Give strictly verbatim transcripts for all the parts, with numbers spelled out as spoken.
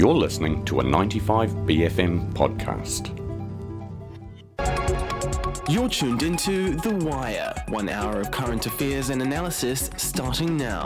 You're listening to a ninety-five B F M podcast. You're tuned into The Wire, one hour of current affairs and analysis starting now.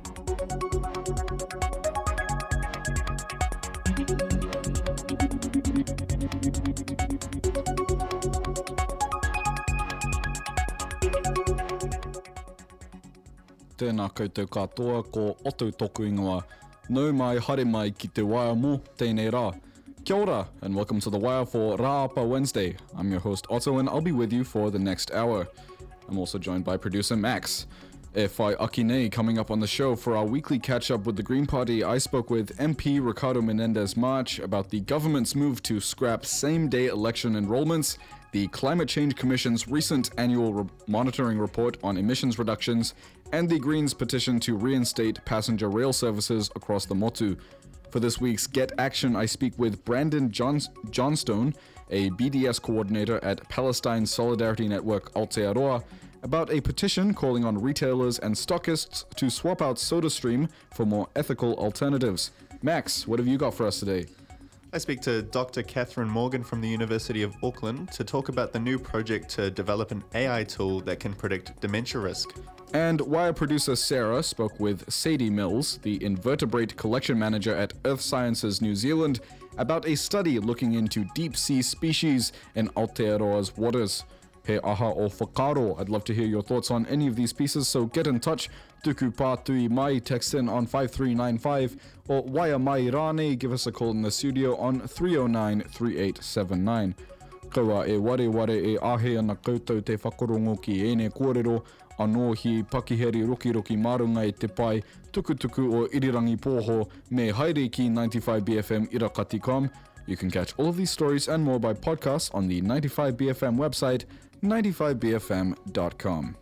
Tēnā koutou katoa, ko Otu toku ingoa. Nau mai, haere mai ki te Wire mō tēnei rā. Kia ora, and welcome to The Wire for Rāapa Wednesday. I'm your host Otto, and I'll be with you for the next hour. I'm also joined by producer Max. E whai aki nei, coming up on the show for our weekly catch-up with the Green Party, I spoke with M P Ricardo Menendez-March about the government's move to scrap same-day election enrollments, the Climate Change Commission's recent annual re- monitoring report on emissions reductions, and the Greens' petition to reinstate passenger rail services across the Motu. For this week's Get Action, I speak with Brandon John- Johnstone, a B D S coordinator at Palestine Solidarity Network Aotearoa, about a petition calling on retailers and stockists to swap out SodaStream for more ethical alternatives. Max, what have you got for us today? I speak to Doctor Catherine Morgan from the University of Auckland to talk about the new project to develop an A I tool that can predict dementia risk. And Wire producer Sarah spoke with Sadie Mills, the invertebrate collection manager at Earth Sciences New Zealand, about a study looking into deep-sea species in Aotearoa's waters. He aha o whakaro. I'd love to hear your thoughts on any of these pieces, so get in touch. Tuku pātui mai, text in on five three nine five, or Waia mai rāne, give us a call in the studio on three oh nine, three eight seven nine. Kaua e ware ware e ahe ana koutou te whakarongo ki ene kōrero, anō hi pakiheri roki roki marunga e te pai, tuku tuku o irirangi pōho, me haere ki ninety-five B F M irakati dot com. You can catch all of these stories and more by podcast on the ninety-five B F M website, ninety-five b f m dot com.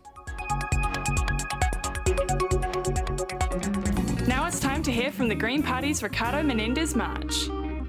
Now it's time to hear from the Green Party's Ricardo Menendez-March.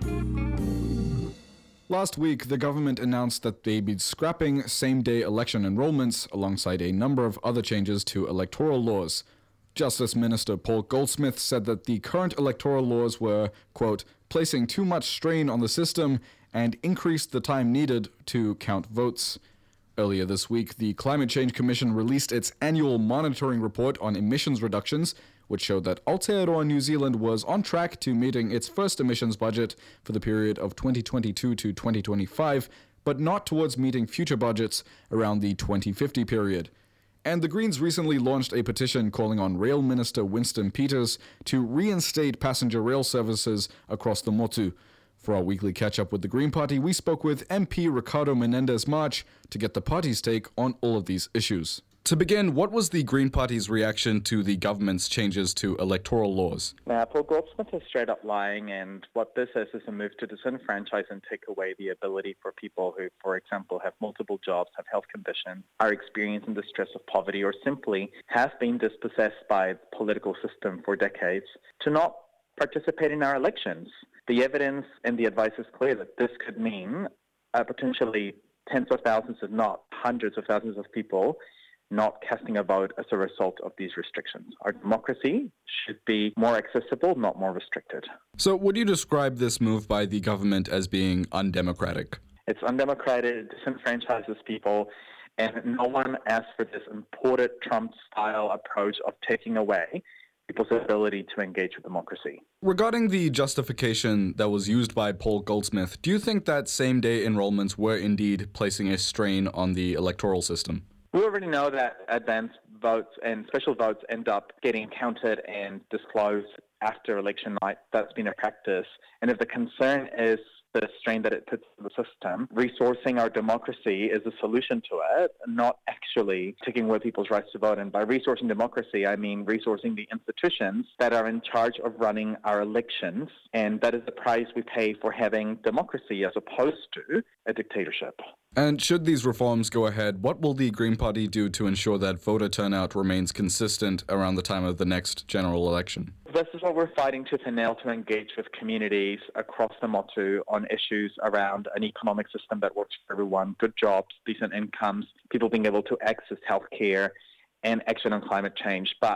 Last week, the government announced that they'd be scrapping same-day election enrollments alongside a number of other changes to electoral laws. Justice Minister Paul Goldsmith said that the current electoral laws were, quote, placing too much strain on the system and increased the time needed to count votes. Earlier this week, the Climate Change Commission released its annual monitoring report on emissions reductions, which showed that Aotearoa New Zealand was on track to meeting its first emissions budget for the period of twenty twenty-two to twenty twenty-five, but not towards meeting future budgets around the twenty fifty period. And the Greens recently launched a petition calling on Rail Minister Winston Peters to reinstate passenger rail services across the Motu. For our weekly catch-up with the Green Party, we spoke with M P Ricardo Menendez-March to get the party's take on all of these issues. To begin, what was the Green Party's reaction to the government's changes to electoral laws? Now, Paul Goldsmith is straight up lying, and what this is is a move to disenfranchise and take away the ability for people who, for example, have multiple jobs, have health conditions, are experiencing the stress of poverty, or simply have been dispossessed by the political system for decades, to not participate in our elections. The evidence and the advice is clear that this could mean uh, potentially tens of thousands, if not hundreds of thousands of people not casting a vote as a result of these restrictions. Our democracy should be more accessible, not more restricted. So would you describe this move by the government as being undemocratic? It's undemocratic, it disenfranchises people, and no one asked for this imported Trump-style approach of taking away people's ability to engage with democracy. Regarding the justification that was used by Paul Goldsmith, do you think that same-day enrollments were indeed placing a strain on the electoral system? We already know that advance votes and special votes end up getting counted and disclosed after election night. That's been a practice. And if the concern is the strain that it puts in the system, resourcing our democracy is a solution to it, not actually taking away people's rights to vote. And by resourcing democracy, I mean resourcing the institutions that are in charge of running our elections. And that is the price we pay for having democracy as opposed to a dictatorship. And should these reforms go ahead, what will the Green Party do to ensure that voter turnout remains consistent around the time of the next general election? This is what we're fighting tooth and nail to engage with communities across the Motu on issues around an economic system that works for everyone, good jobs, decent incomes, people being able to access healthcare, and action on climate change. But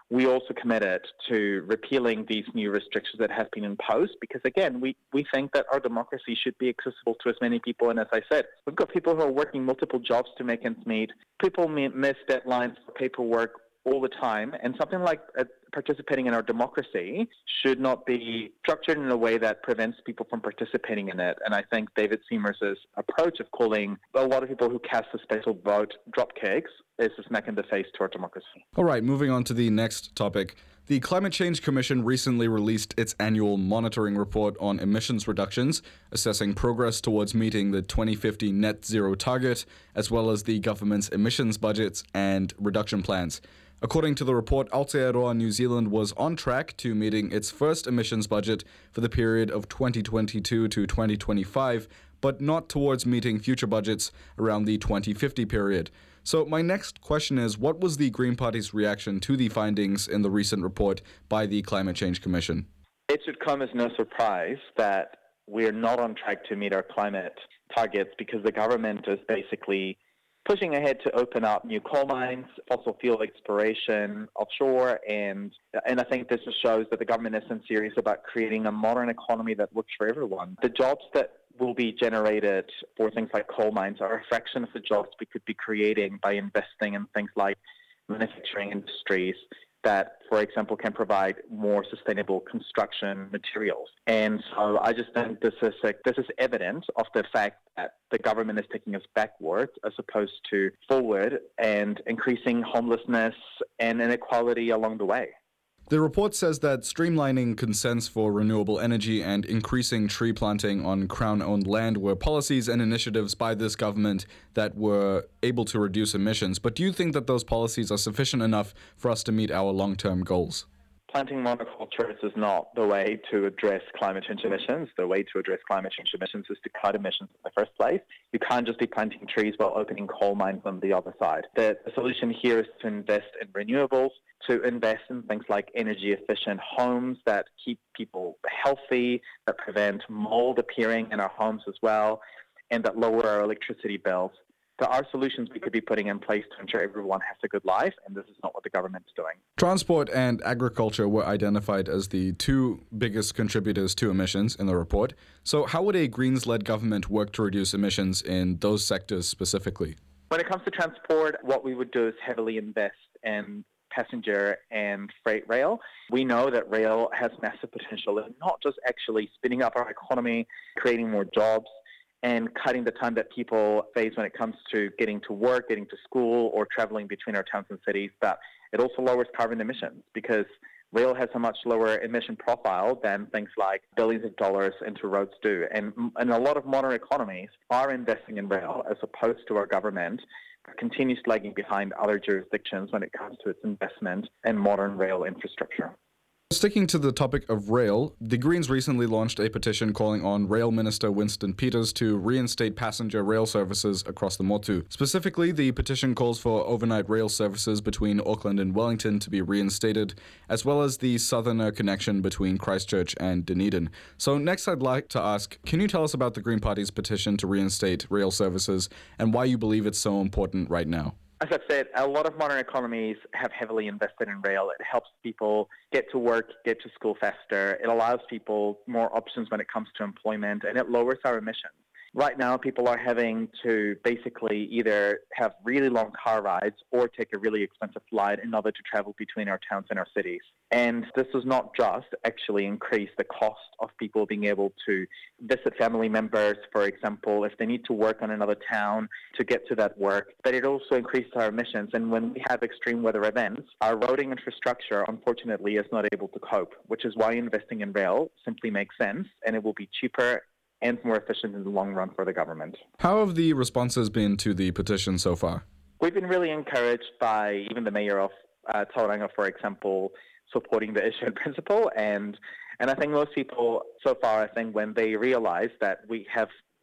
we also committed to repealing these new restrictions that have been imposed because, again, we, we think that our democracy should be accessible to as many people. And as I said, we've got people who are working multiple jobs to make ends meet. People miss deadlines for paperwork all the time. And something like uh, participating in our democracy should not be structured in a way that prevents people from participating in it. And I think David Seamers' approach of calling a lot of people who cast a special vote dropkicks is a smack in the face to our democracy. All right, moving on to the next topic. The Climate Change Commission recently released its annual monitoring report on emissions reductions, assessing progress towards meeting the twenty fifty net zero target, as well as the government's emissions budgets and reduction plans. According to the report, Aotearoa New Zealand was on track to meeting its first emissions budget for the period of twenty twenty-two to twenty twenty-five, but not towards meeting future budgets around the twenty fifty period. So my next question is, what was the Green Party's reaction to the findings in the recent report by the Climate Change Commission? It should come as no surprise that we're not on track to meet our climate targets because the government is basically pushing ahead to open up new coal mines, fossil fuel exploration offshore, and and I think this just shows that the government isn't serious about creating a modern economy that works for everyone. The jobs that will be generated for things like coal mines are a fraction of the jobs we could be creating by investing in things like manufacturing industries that, for example, can provide more sustainable construction materials. And so I just think this is a, this is evidence of the fact that the government is taking us backwards as opposed to forward and increasing homelessness and inequality along the way. The report says that streamlining consents for renewable energy and increasing tree planting on Crown-owned land were policies and initiatives by this government that were able to reduce emissions. But do you think that those policies are sufficient enough for us to meet our long-term goals? Planting monocultures is not the way to address climate change emissions. The way to address climate change emissions is to cut emissions in the first place. You can't just be planting trees while opening coal mines on the other side. The, the solution here is to invest in renewables, to invest in things like energy-efficient homes that keep people healthy, that prevent mold appearing in our homes as well, and that lower our electricity bills. There are solutions we could be putting in place to ensure everyone has a good life, and this is not what the government is doing. Transport and agriculture were identified as the two biggest contributors to emissions in the report. So how would a Greens-led government work to reduce emissions in those sectors specifically? When it comes to transport, what we would do is heavily invest in passenger and freight rail. We know that rail has massive potential in not just actually spinning up our economy, creating more jobs, and cutting the time that people face when it comes to getting to work, getting to school, or traveling between our towns and cities, but it also lowers carbon emissions because rail has a much lower emission profile than things like billions of dollars into roads do. And, and a lot of modern economies are investing in rail as opposed to our government continues lagging behind other jurisdictions when it comes to its investment in modern rail infrastructure. Sticking to the topic of rail, the Greens recently launched a petition calling on Rail Minister Winston Peters to reinstate passenger rail services across the Motu. Specifically, the petition calls for overnight rail services between Auckland and Wellington to be reinstated, as well as the southerner connection between Christchurch and Dunedin. So next I'd like to ask, can you tell us about the Green Party's petition to reinstate rail services and why you believe it's so important right now? As I've said, a lot of modern economies have heavily invested in rail. It helps people get to work, get to school faster. It allows people more options when it comes to employment, and it lowers our emissions. Right now, people are having to basically either have really long car rides or take a really expensive flight in order to travel between our towns and our cities. And this does not just actually increase the cost of people being able to visit family members, for example, if they need to work on another town to get to that work, but it also increases our emissions. And when we have extreme weather events, our roading infrastructure, unfortunately, is not able to cope, which is why investing in rail simply makes sense, and it will be cheaper and more efficient in the long run for the government. How have the responses been to the petition so far? We've been really encouraged by even the mayor of uh, Tauranga, for example, supporting the issue in principle. And, and I think most people so far, I think when they realize that we have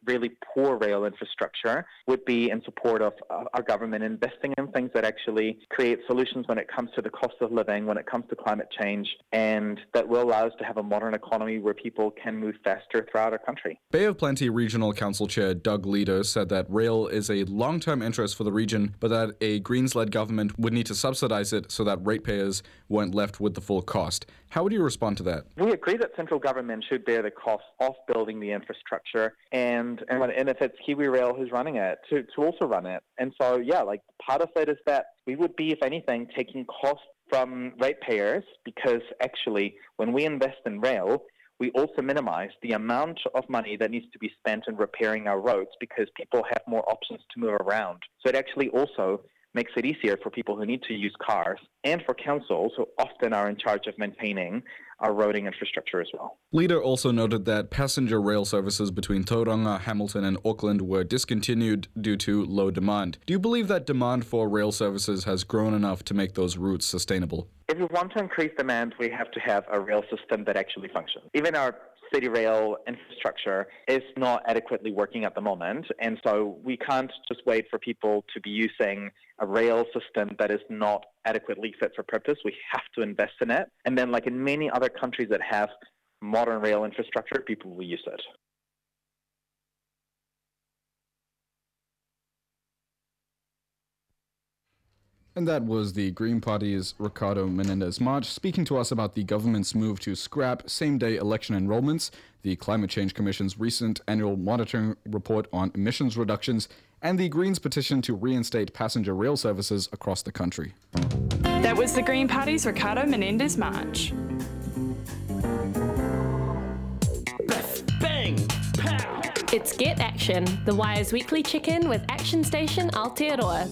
really poor rail infrastructure would be in support of uh, our government investing in things that actually create solutions when it comes to the cost of living, when it comes to climate change, and that will allow us to have a modern economy where people can move faster throughout our country. Bay of Plenty Regional Council Chair Doug Leader said that rail is a long-term interest for the region, but that a Greens-led government would need to subsidize it so that ratepayers weren't left with the full cost. How would you respond to that? We agree that central government should bear the cost of building the infrastructure, and and, and if it's KiwiRail who's running it, to, to also run it. And so, yeah, like part of it is that we would be, if anything, taking costs from ratepayers, because actually when we invest in rail, we also minimize the amount of money that needs to be spent in repairing our roads because people have more options to move around. So it actually also makes it easier for people who need to use cars and for councils who often are in charge of maintaining our roading infrastructure as well. Leader also noted that passenger rail services between Tauranga, Hamilton and Auckland were discontinued due to low demand. Do you believe that demand for rail services has grown enough to make those routes sustainable? If we want to increase demand, we have to have a rail system that actually functions. Even our city rail infrastructure is not adequately working at the moment, and so we can't just wait for people to be using a rail system that is not adequately fit for purpose. We have to invest in it, and then like in many other countries that have modern rail infrastructure, people will use it. And that was the Green Party's Ricardo Menendez March speaking to us about the government's move to scrap same-day election enrollments, the Climate Change Commission's recent annual monitoring report on emissions reductions, and the Greens' petition to reinstate passenger rail services across the country. That was the Green Party's Ricardo Menendez March. Bang! Pow! It's Get Action, the Wire's weekly check-in with Action Station Aotearoa.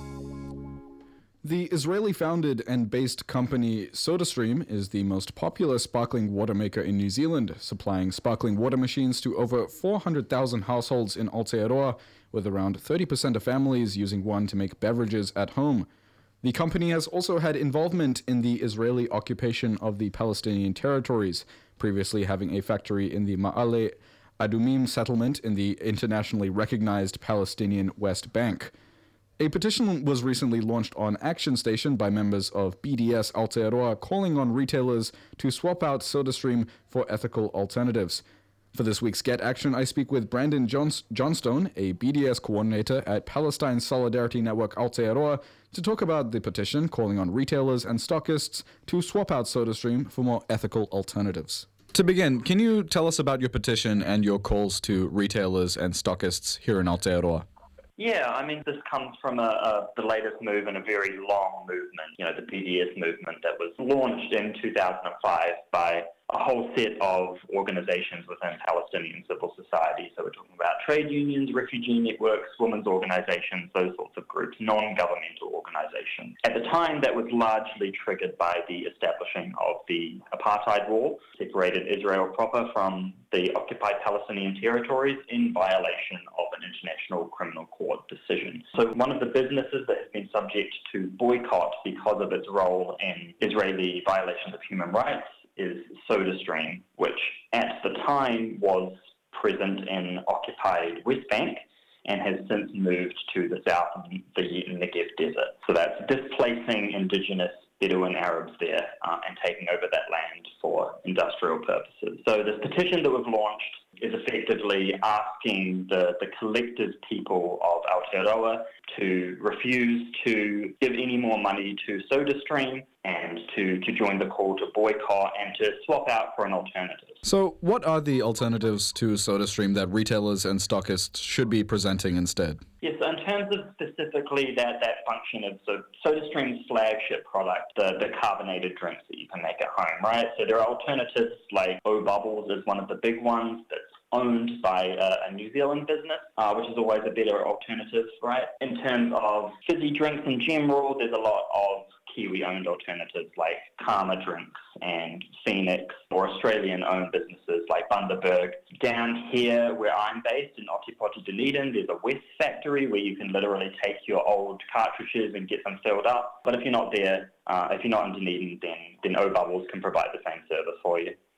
The Israeli-founded and based company SodaStream is the most popular sparkling water maker in New Zealand, supplying sparkling water machines to over four hundred thousand households in Aotearoa, with around thirty percent of families using one to make beverages at home. The company has also had involvement in the Israeli occupation of the Palestinian territories, previously having a factory in the Ma'ale Adumim settlement in the internationally recognized Palestinian West Bank. A petition was recently launched on Action Station by members of B D S Aotearoa calling on retailers to swap out SodaStream for ethical alternatives. For this week's Get Action, I speak with Brandon Johns- Johnstone, a B D S coordinator at Palestine Solidarity Network Aotearoa, to talk about the petition calling on retailers and stockists to swap out SodaStream for more ethical alternatives. To begin, can you tell us about your petition and your calls to retailers and stockists here in Aotearoa? Yeah, I mean, this comes from a, a, the latest move in a very long movement, you know, the B D S movement that was launched in two thousand five by a whole set of organizations within Palestinian civil society. So we're talking about trade unions, refugee networks, women's organizations, those sorts of groups, non-governmental organizations. At the time, that was largely triggered by the establishing of the apartheid wall, separated Israel proper from the occupied Palestinian territories in violation of an international criminal court decision. So one of the businesses that has been subject to boycott because of its role in Israeli violations of human rights is SodaStream, which at the time was present in occupied West Bank and has since moved to the south of the Negev desert. So that's displacing indigenous Bedouin Arabs there uh, and taking over that land for industrial purposes. So this petition that we've launched is effectively asking the, the collective people of Aotearoa to refuse to give any more money to SodaStream and to, to join the call to boycott and to swap out for an alternative. So what are the alternatives to SodaStream that retailers and stockists should be presenting instead? Yes, so in terms of specifically that, that function of so SodaStream's flagship product, the, the carbonated drinks that you can make at home, right? So there are alternatives like O Bubbles is one of the big ones that's owned by a, a New Zealand business, uh, which is always a better alternative, right? In terms of fizzy drinks in general, there's a lot of Kiwi-owned alternatives like Karma Drinks and Phoenix, or Australian-owned businesses like Bundaberg. Down here, where I'm based in Otipoti, Dunedin, there's a West factory where you can literally take your old cartridges and get them filled up. But if you're not there, uh, if you're not in Dunedin, then, then O Bubbles can provide the same service for you.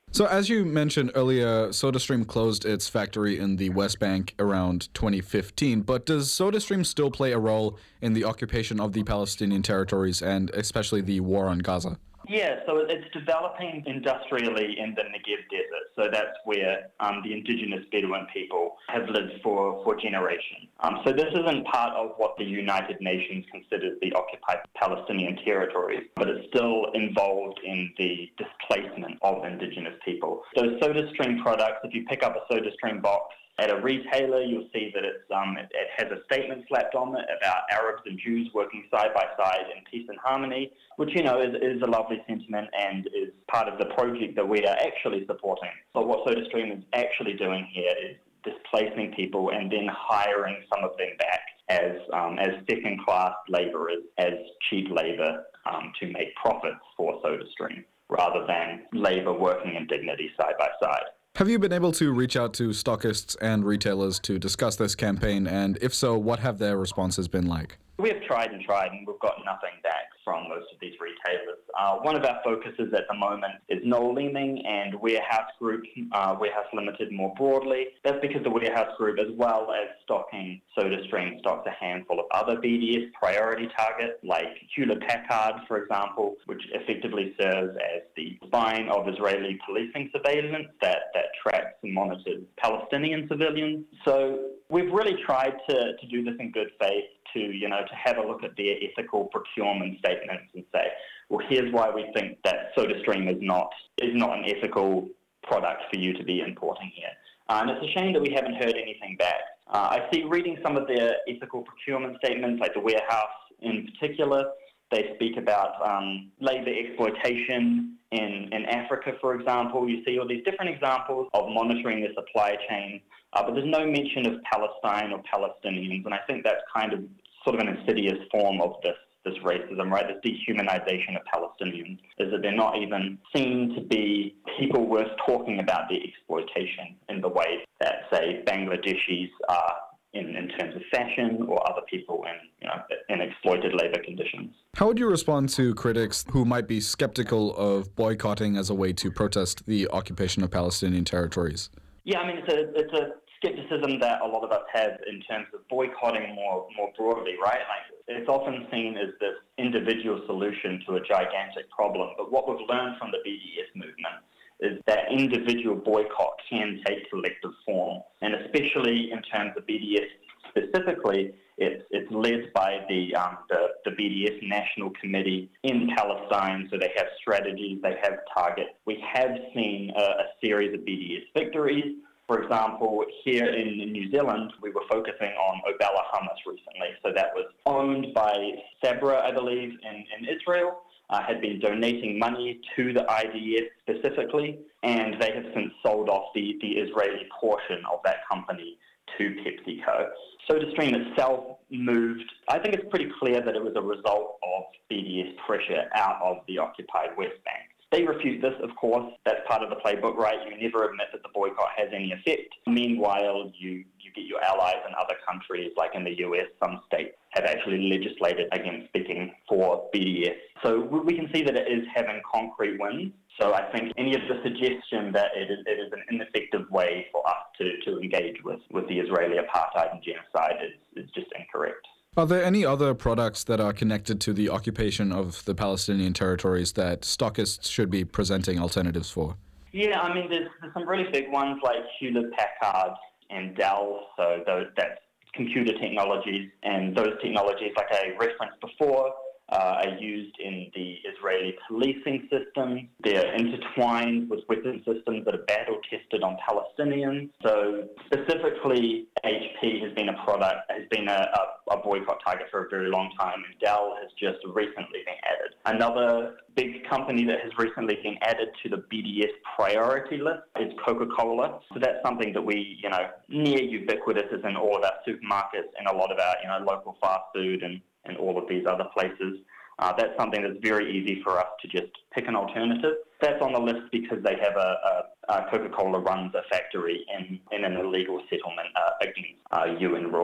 So as you mentioned earlier, SodaStream closed its factory in the West Bank around twenty fifteen, but does SodaStream still play a role in the occupation of the Palestinian territories and especially the war on Gaza? Yeah, so it's developing industrially in the Negev Desert. So that's where um, the indigenous Bedouin people have lived for, for generations. Um, so this isn't part of what the United Nations considers the occupied Palestinian territories, but it's still involved in the displacement of indigenous people. Those SodaStream products, if you pick up a SodaStream box at a retailer, you'll see that it's, um, it, it has a statement slapped on it about Arabs and Jews working side by side in peace and harmony, which, you know, is, is a lovely sentiment and is part of the project that we are actually supporting. But what SodaStream is actually doing here is displacing people and then hiring some of them back as um, as second-class labourers, as cheap labour um, to make profits for SodaStream, rather than labour working in dignity side by side. Have you been able to reach out to stockists and retailers to discuss this campaign? And if so, what have their responses been like? We have tried and tried, and we've got nothing back from most of these retailers. Uh, one of our focuses at the moment is Noel Leeming and Warehouse Group, uh, Warehouse Limited more broadly. That's because the Warehouse Group, as well as stocking SodaStream, stocks a handful of other B D S priority targets, like Hewlett-Packard, for example, which effectively serves as the spine of Israeli policing surveillance that, that tracks and monitors Palestinian civilians. So we've really tried to, to do this in good faith, to, you know, to have a look at their ethical procurement statements and say, well, here's why we think that SodaStream is not is not an ethical product for you to be importing here. Uh, and it's a shame that we haven't heard anything back. Uh, I see reading some of their ethical procurement statements, like the Warehouse in particular, they speak about um, labour exploitation in, in Africa, for example. You see all these different examples of monitoring the supply chain, uh, but there's no mention of Palestine or Palestinians, and I think that's kind of sort of an insidious form of this this racism, right? This dehumanization of Palestinians, is that they're not even seen to be people worth talking about their exploitation in the way that, say, Bangladeshis are in, in terms of fashion, or other people in, you know, in exploited labor conditions. How would you respond to critics who might be skeptical of boycotting as a way to protest the occupation of Palestinian territories? Yeah, I mean, it's a, it's a skepticism that a lot of us have in terms of boycotting more more broadly, right? Like, it's often seen as this individual solution to a gigantic problem, but what we've learned from the B D S movement is that individual boycott can take collective form, and especially in terms of B D S specifically, it's it's led by the um, the, the B D S National Committee in Palestine, so they have strategies, they have targets. We have seen a, a series of B D S victories. For example, here in New Zealand, we were focusing on Obala Hummus recently. So that was owned by Sabra, I believe, in, in Israel, uh, had been donating money to the I D F specifically, and they have since sold off the, the Israeli portion of that company to PepsiCo. SodaStream itself moved, I think it's pretty clear that it was a result of B D S pressure out of the occupied West Bank. They refute this, of course. That's part of the playbook, right? You never admit that the boycott has any effect. Meanwhile, you, you get your allies in other countries, like in the U S, some states have actually legislated against speaking for B D S. So we can see that it is having concrete wins. So I think any of the suggestion that it is, it is an ineffective way for us to, to engage with, with the Israeli apartheid and genocide is, is just incorrect. Are there any other products that are connected to the occupation of the Palestinian territories that stockists should be presenting alternatives for? Yeah, I mean, there's, there's some really big ones like Hewlett-Packard and Dell, so those, that's computer technologies, and those technologies, like I referenced before, uh, are used in the Israeli policing system. They're intertwined with weapon systems that are battle-tested on Palestinians. So specifically, H P has been a product, has been a, a, a boycott target for a very long time, and Dell has just recently been added. Another big company that has recently been added to the B D S priority list is Coca-Cola. So that's something that we, you know, near ubiquitous is in all of our supermarkets and a lot of our, you know, local fast food and and all of these other places. Uh, that's something that's very easy for us to just pick an alternative. That's on the list because they have a, a, a Coca-Cola runs a factory in, in an illegal settlement uh, against uh, U N rulings.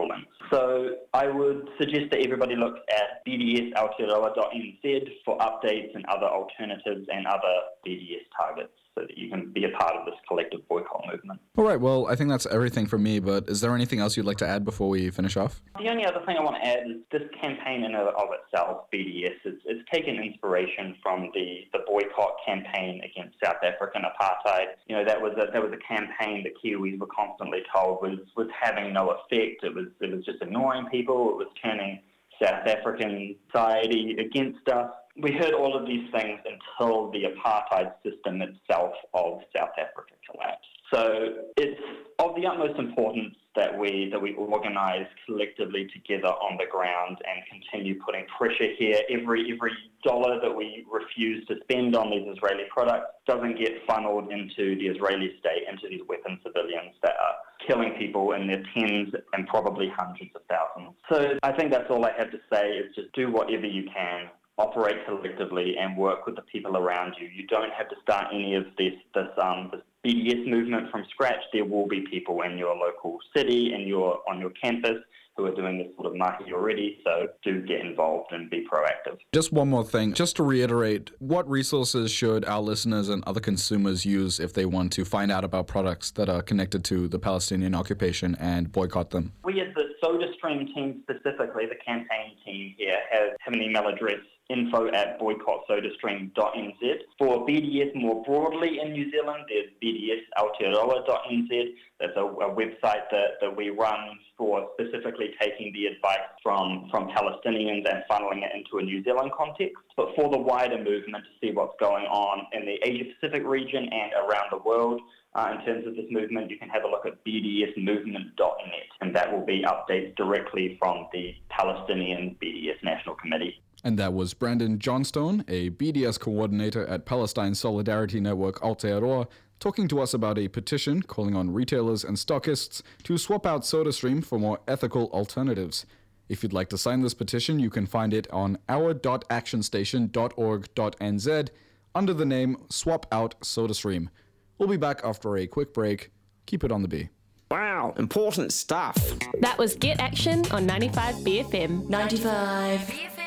So I would suggest that everybody looks at b d s aotearoa dot n z for updates and other alternatives and other B D S targets, so that you can be a part of this collective boycott movement. All right, well, I think that's everything from me, but is there anything else you'd like to add before we finish off? The only other thing I want to add is this campaign in and of itself, B D S, it's, it's taken inspiration from the, the boycott campaign against South African apartheid. You know, that was a, that was a campaign that Kiwis were constantly told was, was having no effect. It was, it was just annoying people. It was turning South African society against us. We heard all of these things until the apartheid system itself of South Africa collapsed. So it's of the utmost importance that we that we organise collectively together on the ground and continue putting pressure here. Every every dollar that we refuse to spend on these Israeli products doesn't get funneled into the Israeli state, into these weapon civilians that are killing people in their tens and probably hundreds of thousands. So I think that's all I have to say, is just do whatever you can. Operate collectively and work with the people around you. You don't have to start any of this this um this B D S movement from scratch. There will be people in your local city and your on your campus who are doing this sort of mahi already, so do get involved and be proactive. Just one more thing, just to reiterate, what resources should our listeners and other consumers use if they want to find out about products that are connected to the Palestinian occupation and boycott them? We as the SodaStream team specifically, the campaign team here, have, have an email address, info at boycott soda stream dot n z. For B D S more broadly in New Zealand, there's b d s aotearoa dot n z. That's a, a website that, that we run for specifically taking the advice from, from Palestinians and funneling it into a New Zealand context. But for the wider movement, to see what's going on in the Asia-Pacific region and around the world, Uh, in terms of this movement, you can have a look at b d s movement dot net, and that will be updates directly from the Palestinian B D S National Committee. And that was Brandon Johnstone, a B D S coordinator at Palestine Solidarity Network Aotearoa, talking to us about a petition calling on retailers and stockists to swap out SodaStream for more ethical alternatives. If you'd like to sign this petition, you can find it on our dot action station dot org dot n z under the name Swap Out SodaStream. We'll be back after a quick break. Keep it on the B. Wow, important stuff. That was Get Action on ninety-five B F M. ninety-five B F M.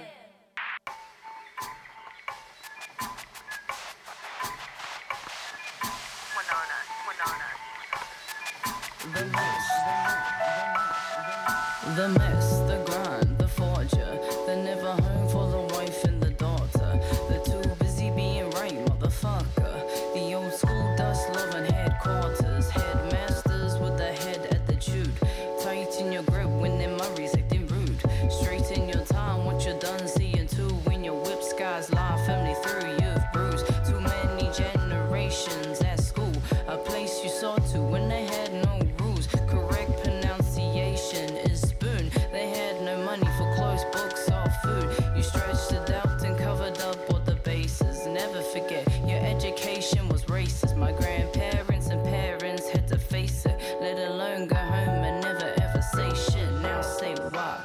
The mess, the grind, the forger, the never home for the wife and the daughter. The too busy being right, motherfucker. The old school dust loving headquarters. Headmasters with the head attitude. Tighten your grip when them Murray's acting rude. Straighten your time, what you're done seeing too. When your whip skies lie firmly through, you've bruised too many generations at school. A place you saw to when they had no rules. Correct pronunciation is spoon. They had no money for clothes, books, or food. You stretched it out and covered up all the bases. Never forget, your education was racist. My grandparents and parents had to face it. Let alone go home and never ever say shit. Now say why.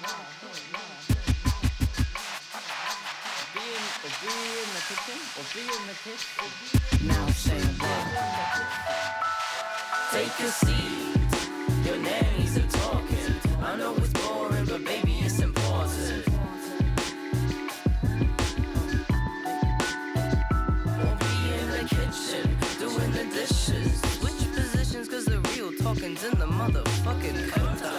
Be in, be in the kitchen, or be in the kitchen. Now say why. Take a seat. Your nannies are talking. I know it's boring, but baby, it's important. Or be in the kitchen, doing the dishes. Switch positions, cause the real talking's in the motherfucking cooker.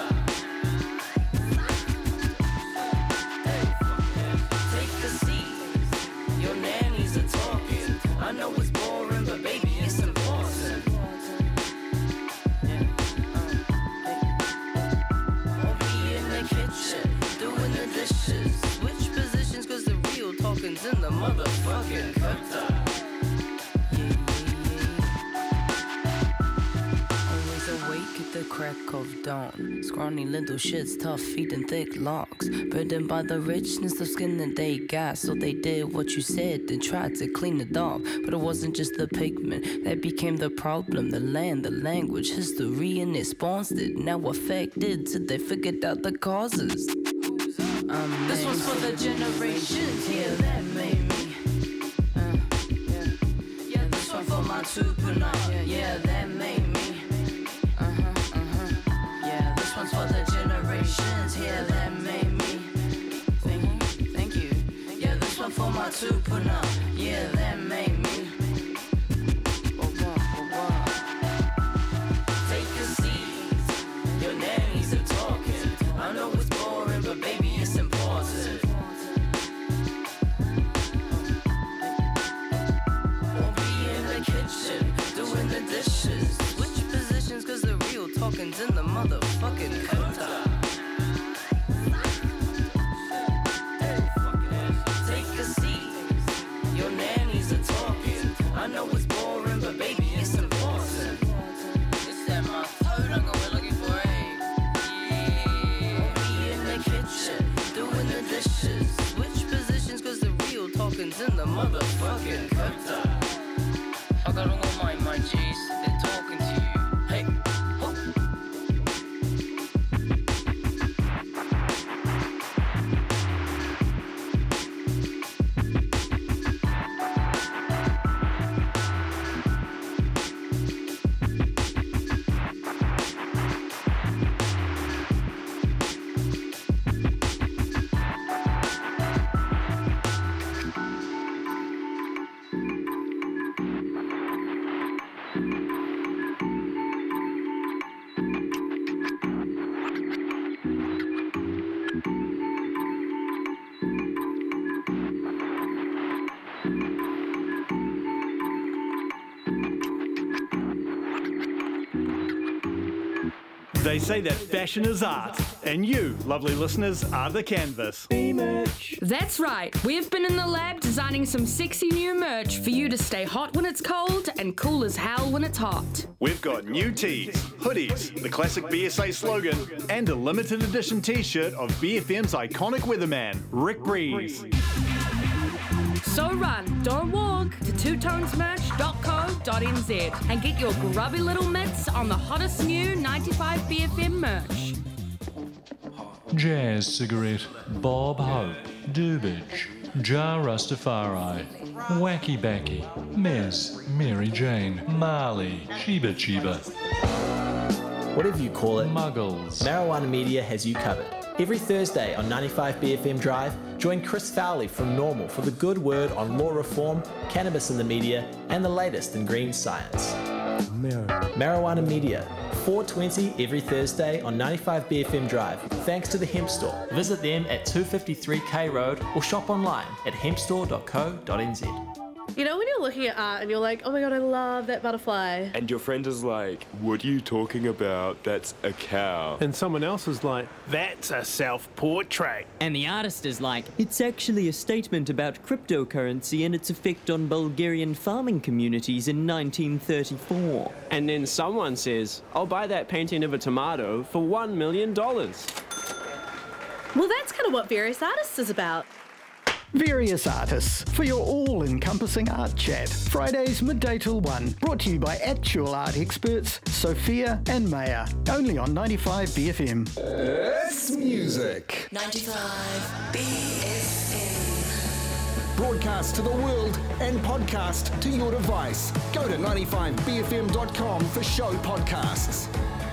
Take a seat. Your nannies are talking. I know it's boring, but baby, it's important. Doing the dishes, switch positions, cause the real talking's in the motherfucking cutter. Yeah, yeah, yeah. Always awake at the crack of dawn. Scrawny little shits, tough feet and thick locks. Burdened by the richness of skin that they got. So they did what you said and tried to clean it off. But it wasn't just the pigment that became the problem. The land, the language, history, and it spawned it. Now affected till they figured out the causes. Um, this one's for the generations, yeah, that made me. Uh, yeah. yeah, this one for my tupuna, yeah, that made me. Uh huh, uh huh. Yeah, this one's for the generation. two put up, yeah, that made me. Take a seat, your nannies are talking. I know it's boring, but baby, it's important. Won't be in the kitchen, doing the dishes. Switch positions, cause the real talking's in the motherfucking cooktop. I know it's boring, but baby, it's important. It's that my third uncle we're looking for, eh? Yeah. Be in the kitchen, doing the dishes. Switch positions, cause the real talking's in the motherfucking cooktop. I got all on my, my G's, they're talking to you. Hey, ho. They say that fashion is art, and you, lovely listeners, are the canvas. B-merch. That's right. We've been in the lab designing some sexy new merch for you to stay hot when it's cold and cool as hell when it's hot. We've got new tees, hoodies, the classic B S A slogan, and a limited edition t-shirt of B F M's iconic weatherman, Rick Breeze. So run, don't walk to two tones merch dot co dot n z and get your grubby little mitts on the hottest new ninety-five B F M merch. Jazz Cigarette, Bob Hope, Durbage, Jar Rastafari, Wacky Backy, Mez, Mary Jane, Marley, Chiba Chiba. Whatever you call it, Muggles. Marijuana Media has you covered. Every Thursday on ninety-five B F M Drive, join Chris Fowley from Normal for the good word on law reform, cannabis in the media, and the latest in green science. Mar- Marijuana Media, four twenty every Thursday on ninety-five B F M Drive, thanks to the Hemp Store. Visit them at two fifty-three K Road or shop online at hemp store dot co dot n z. You know when you're looking at art and you're like, oh my god, I love that butterfly. And your friend is like, what are you talking about? That's a cow. And someone else is like, that's a self-portrait. And the artist is like, it's actually a statement about cryptocurrency and its effect on Bulgarian farming communities in nineteen thirty-four. And then someone says, I'll buy that painting of a tomato for one million dollars. Well, that's kind of what Various Artists is about. Various Artists, for your all-encompassing art chat. Fridays midday till one, brought to you by actual art experts Sophia and Maya. Only on ninety-five B F M. It's music. ninety-five B F M. Broadcast to the world and podcast to your device. Go to ninety-five b f m dot com for show podcasts.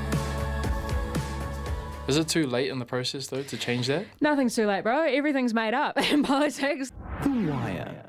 Is it too late in the process, though, to change that? Nothing's too late, bro. Everything's made up in politics. The Wire.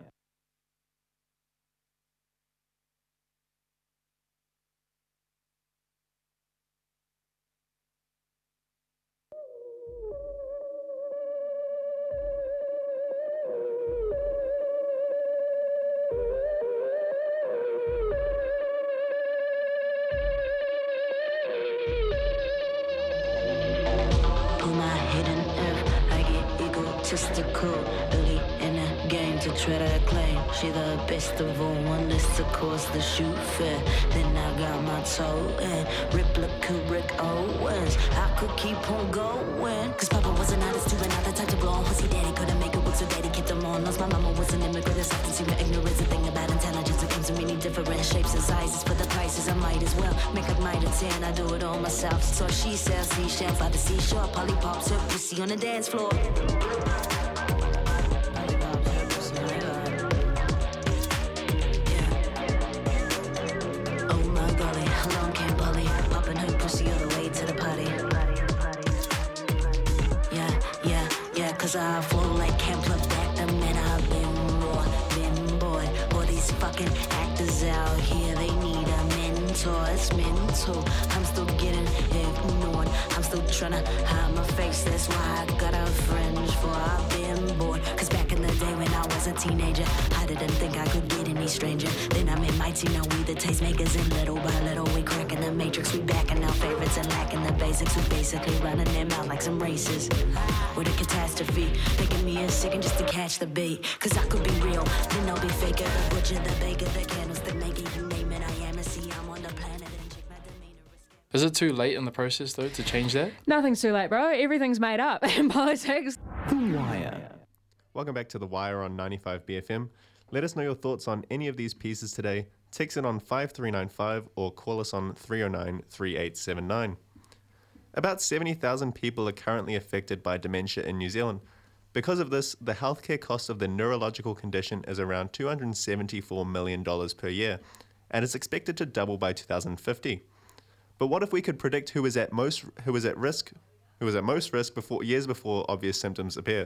Early in the game to try to claim she the best of all. One list of course the shoot fair. Then I got my toe in replica Rick Owens. I could keep on going, cause Papa was an artist too, and not the type to blow on pussy. Daddy couldn't make it work, so daddy kept them on. Knows my mama was an immigrant, and something see my ignorance. A thing about intelligence, it comes in many different shapes and sizes. For the prices I might as well make up my ten. I do it all myself. So she sells seashells by the seashore. Polly pops her pussy on the dance floor. Cause I flow like can't plug back them and I've been raw. second actors out here, they need a mentor. It's mental. I'm still getting ignored. I'm still trying to hide my face. That's why I got a fringe for I've been bored. Cause back in the day when I was a teenager, I didn't think I could get any stranger. Then I met my team, now we the tastemakers, and little by little we cracking the matrix. We backing our favorites and lacking the basics. We basically running them out like some races. With a catastrophe, making me a second just to catch the bait. Cause I could be real, then I'll be faker. The butcher, the baker, the candles, the maker, you name it. I am a see, I'm on the planet. And check my demeanor. Is it too late in the process, though, to change that? Nothing's too late, bro. Everything's made up in politics. The Wire. Welcome back to The Wire on ninety-five B F M. Let us know your thoughts on any of these pieces today. Text it on five three nine five or call us on three oh nine, three eight seven nine. About seventy thousand people are currently affected by dementia in New Zealand. Because of this, the healthcare cost of the neurological condition is around two hundred seventy-four million dollars per year, and is expected to double by two thousand fifty. But what if we could predict who is at most who is at risk, who is at most risk before years before obvious symptoms appear?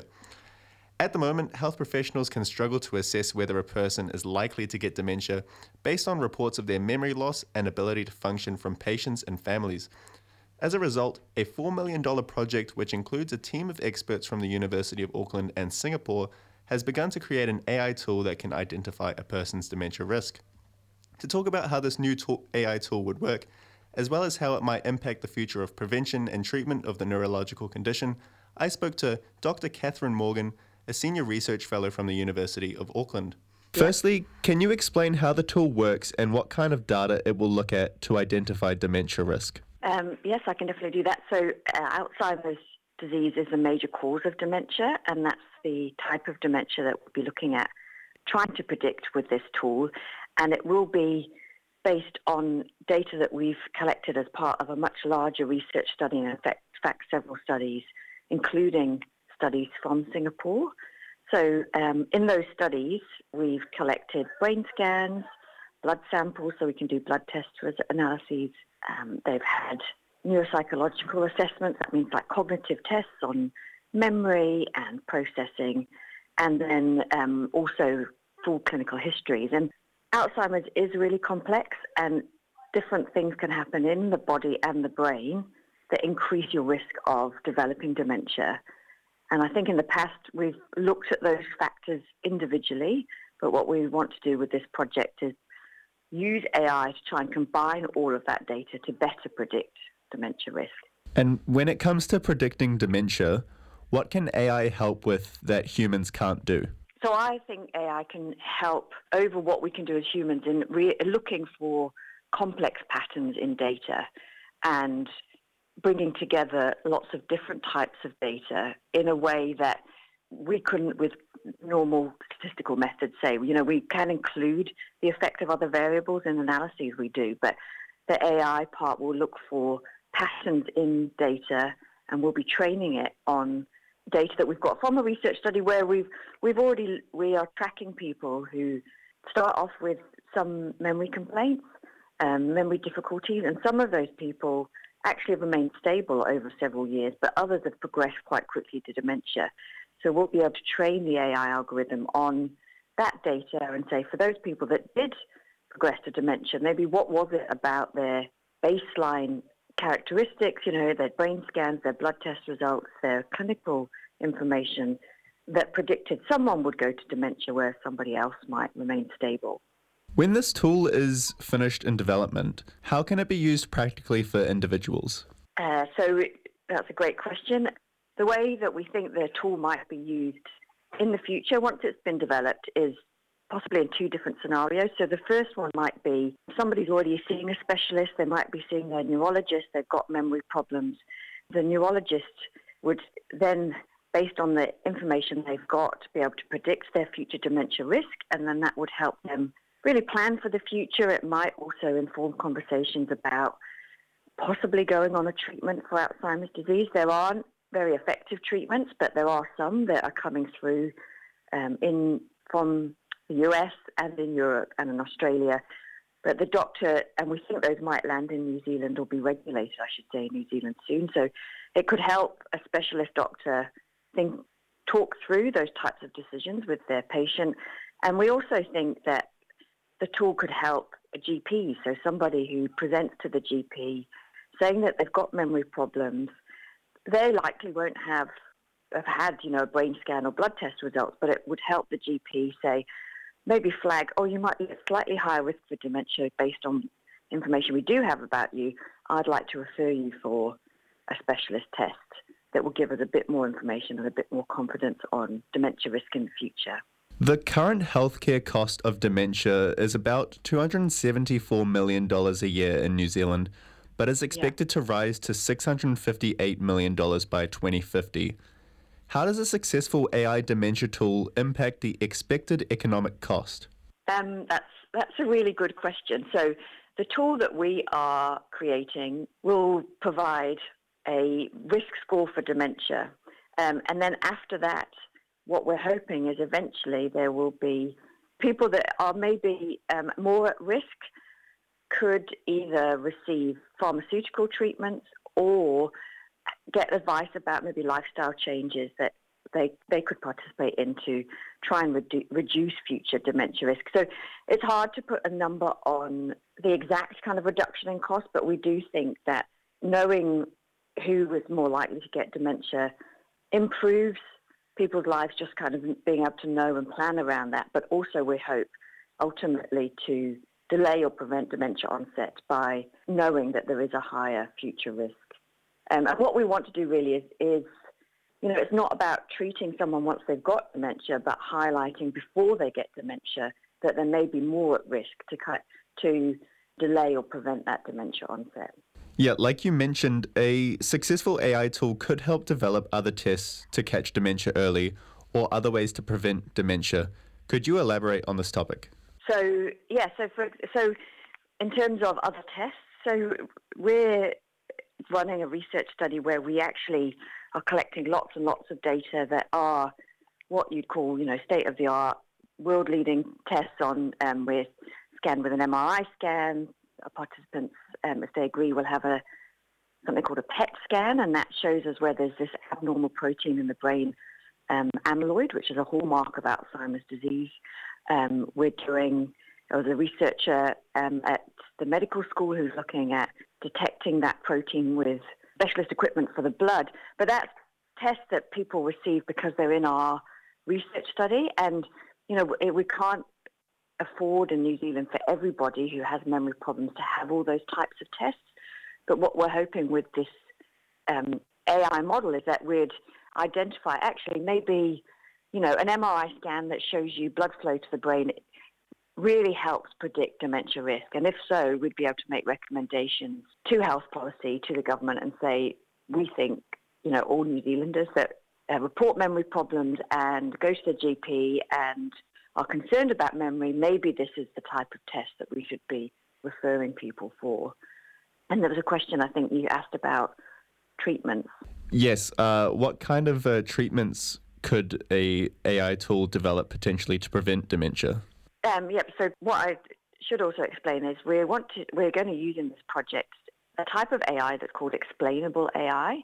At the moment, health professionals can struggle to assess whether a person is likely to get dementia based on reports of their memory loss and ability to function from patients and families. As a result, a four million dollars project, which includes a team of experts from the University of Auckland and Singapore, has begun to create an A I tool that can identify a person's dementia risk. To talk about how this new tool, A I tool would work, as well as how it might impact the future of prevention and treatment of the neurological condition, I spoke to Doctor Catherine Morgan, a senior research fellow from the University of Auckland. Firstly, can you explain how the tool works and what kind of data it will look at to identify dementia risk? Um, yes, I can definitely do that. So uh, Alzheimer's disease is a major cause of dementia, and that's the type of dementia that we'll be looking at, trying to predict with this tool. And it will be based on data that we've collected as part of a much larger research study, and in fact, in fact several studies, including studies from Singapore. So um, in those studies, we've collected brain scans, blood samples, so we can do blood test analyses. Um, they've had neuropsychological assessments, that means like cognitive tests on memory and processing, and then um, also full clinical histories. And Alzheimer's is really complex, and different things can happen in the body and the brain that increase your risk of developing dementia. And I think in the past we've looked at those factors individually, but what we want to do with this project is use A I to try and combine all of that data to better predict dementia risk. And when it comes to predicting dementia, what can A I help with that humans can't do? So I think A I can help over what we can do as humans in re- looking for complex patterns in data and bringing together lots of different types of data in a way that we couldn't with normal statistical methods say. You know, we can include the effect of other variables in analyses we do, but the A I part will look for patterns in data, and we'll be training it on data that we've got from a research study where we've we've already we are tracking people who start off with some memory complaints, um, memory difficulties, and some of those people actually have remained stable over several years, but others have progressed quite quickly to dementia. So we'll be able to train the A I algorithm on that data and say, for those people that did progress to dementia, maybe what was it about their baseline characteristics, you know, their brain scans, their blood test results, their clinical information that predicted someone would go to dementia where somebody else might remain stable. When this tool is finished in development, how can it be used practically for individuals? Uh, so that's a great question. The way that we think the tool might be used in the future, once it's been developed, is possibly in two different scenarios. So the first one might be somebody's already seeing a specialist. They might be seeing their neurologist. They've got memory problems. The neurologist would then, based on the information they've got, be able to predict their future dementia risk, and then that would help them really plan for the future. It might also inform conversations about possibly going on a treatment for Alzheimer's disease. There aren't very effective treatments, but there are some that are coming through um, in from the U S and in Europe and in Australia. But the doctor, and we think those might land in New Zealand or be regulated, I should say, in New Zealand soon. So it could help a specialist doctor think, talk through those types of decisions with their patient. And we also think that the tool could help a G P, so somebody who presents to the G P saying that they've got memory problems. They likely won't have, have had, you know, a brain scan or blood test results, but it would help the G P say, maybe flag, oh, you might be at slightly higher risk for dementia based on information we do have about you. I'd like to refer you for a specialist test that will give us a bit more information and a bit more confidence on dementia risk in the future. The current healthcare cost of dementia is about two hundred seventy-four million dollars a year in New Zealand, but is expected yeah. to rise to six hundred fifty-eight million dollars by twenty fifty. How does a successful A I dementia tool impact the expected economic cost? Um, that's that's a really good question. So the tool that we are creating will provide a risk score for dementia. Um, and then after that, what we're hoping is eventually there will be people that are maybe um, more at risk could either receive pharmaceutical treatments or get advice about maybe lifestyle changes that they they could participate in to try and redu- reduce future dementia risk. So it's hard to put a number on the exact kind of reduction in cost, but we do think that knowing who is more likely to get dementia improves people's lives, just kind of being able to know and plan around that, but also we hope ultimately to delay or prevent dementia onset by knowing that there is a higher future risk. Um, and what we want to do really is, is, you know, it's not about treating someone once they've got dementia, but highlighting before they get dementia that they may be more at risk to cut, to delay or prevent that dementia onset. Yeah, like you mentioned, a successful A I tool could help develop other tests to catch dementia early or other ways to prevent dementia. Could you elaborate on this topic? So, yeah, so for, so in terms of other tests, so we're running a research study where we actually are collecting lots and lots of data that are what you'd call, you know, state-of-the-art, world-leading tests on, um, with scanned with an M R I scan. Our participants, um, if they agree, will have a something called a P E T scan, and that shows us where there's this abnormal protein in the brain, um, amyloid, which is a hallmark of Alzheimer's disease. Um, we're doing, there was a researcher um, at the medical school who's looking at detecting that protein with specialist equipment for the blood. But that's tests that people receive because they're in our research study, and you know we can't afford in New Zealand for everybody who has memory problems to have all those types of tests. But what we're hoping with this um, A I model is that we'd identify actually maybe, you know, an M R I scan that shows you blood flow to the brain really helps predict dementia risk. And if so, we'd be able to make recommendations to health policy, to the government, and say, we think, you know, all New Zealanders that uh, report memory problems and go to the G P and are concerned about memory, maybe this is the type of test that we should be referring people for. And there was a question I think you asked about treatments. Yes. Uh, what kind of uh, treatments could a AI tool develop potentially to prevent dementia? Um, yep. So what I should also explain is we want to, we're going to use in this project a type of A I that's called explainable A I.